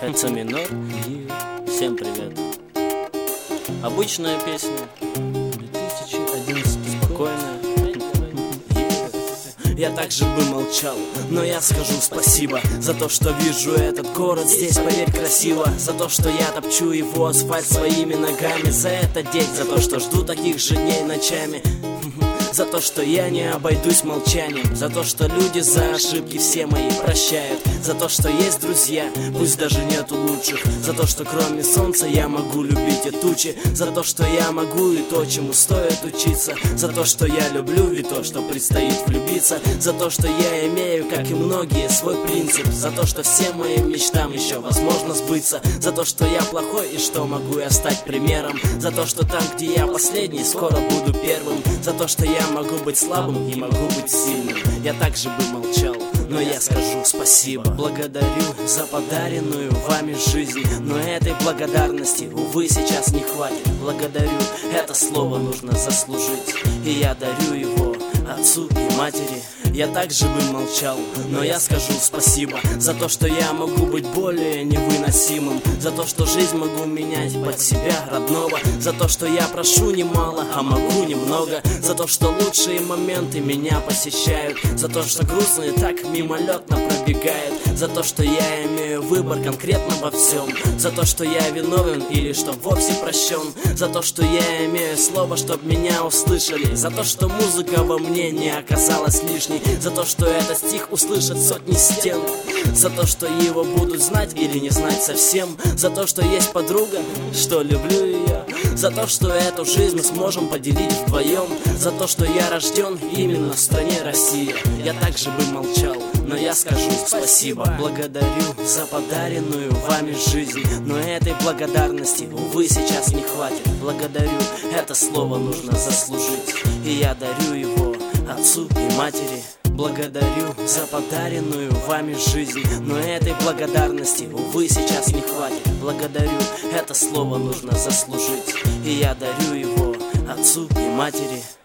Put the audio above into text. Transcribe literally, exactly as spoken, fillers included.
Это минор. Всем привет. Обычная песня, две тысячи одиннадцатый, спокойная. Я также бы молчал, но я скажу спасибо за то, что вижу этот город здесь, поверь, красиво. За то, что я топчу его асфальт своими ногами. За это день, за то, что жду таких же дней ночами. За то, что я не обойдусь молчанием. За то, что люди за ошибки все мои прощают. За то, что есть друзья, пусть даже нету лучших. За то, что кроме солнца я могу любить и тучи. За то, что я могу и то, чему стоит учиться. За то, что я люблю и то, что предстоит влюбиться. За то, что я имею, как и многие, свой принцип. За то, что всем моим мечтам еще возможно сбыться. За то, что я плохой и что могу я стать примером. За то, что там, где я последний, скоро буду первым. За то, что я могу быть слабым и могу быть сильным. Я также бы молчал, но я скажу спасибо. Благодарю за подаренную вами жизнь, но этой благодарности, увы, сейчас не хватит. Благодарю, это слово нужно заслужить, и я дарю его отцу и матери. Я также бы молчал, но я скажу спасибо за то, что я могу быть более невыносимым. За то, что жизнь могу менять под себя родного. За то, что я прошу немало, а могу немного. За то, что лучшие моменты меня посещают. За то, что грустные так мимолетно пробегают. За то, что я имею выбор конкретно во всем. За то, что я виновен или что вовсе прощен. За то, что я имею слово, чтоб меня услышали. За то, что музыка во мне не оказалась лишней. За то, что этот стих услышат сотни стен. За то, что его будут знать или не знать совсем. За то, что есть подруга, что люблю ее. За то, что эту жизнь мы сможем поделить вдвоем. За то, что я рожден именно в стране Россия. Я также бы молчал, но я скажу спасибо. Благодарю за подаренную вами жизнь, но этой благодарности, увы, сейчас не хватит. Благодарю, это слово нужно заслужить, и я дарю его отцу и матери. Благодарю за подаренную вами жизнь, но этой благодарности, увы, сейчас не хватит. Благодарю, это слово нужно заслужить, и я дарю его отцу и матери.